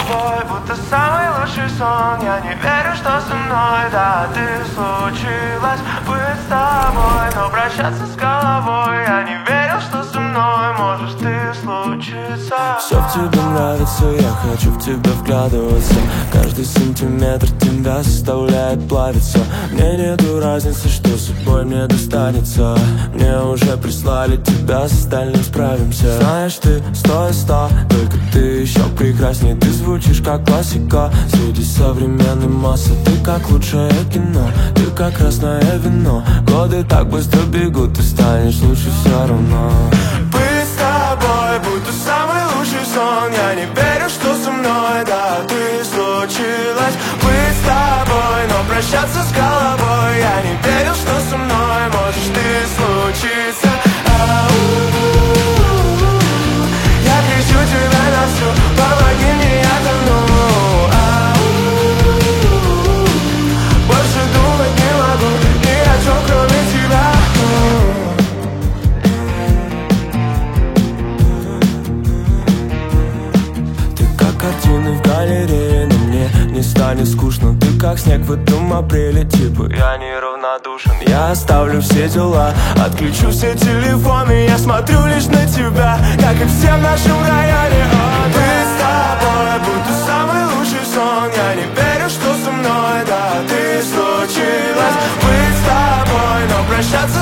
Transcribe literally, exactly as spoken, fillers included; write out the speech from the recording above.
тобой будто самый лучший сон. Я не верю, что со мной, да, ты случилось быть с тобой, но прощаться с головой я не верил, что со мной можешь ты случиться. Все в тебе нравится, я хочу в тебя вглядываться. Каждый сантиметр тебя заставляет плавиться. Мне нету разницы, что судьбой мне достанется. Мне уже прислали тебя, с остальным справимся. Знаешь, ты сто из ста, только ты еще прекраснее. Ты звучишь как классика среди современной массы. Ты как лучшее кино, ты как красное вино. Годы так быстро бегут, ты станешь лучше все равно. Быть с тобой будто самый лучший сон. Я не верю, что со мной, да, ты случилось быть с тобой, но прощаться с головой я не верил, что со мной можешь ты случиться. Ау-у-у-у. Я кричу тебя на всю, помоги мне, я тону. Ау-у-у-у. Больше думать не могу ни о чем, кроме тебя. Картины в галерее, но мне не станет скучно. Ты как снег в этом апреле, типа я неравнодушен. Я оставлю все дела, отключу все телефоны. Я смотрю лишь на тебя, как и все в нашем районе. О, ты с тобой будто самый лучший сон. Я не верю, что со мной, да, ты случилось быть с тобой, но прощаться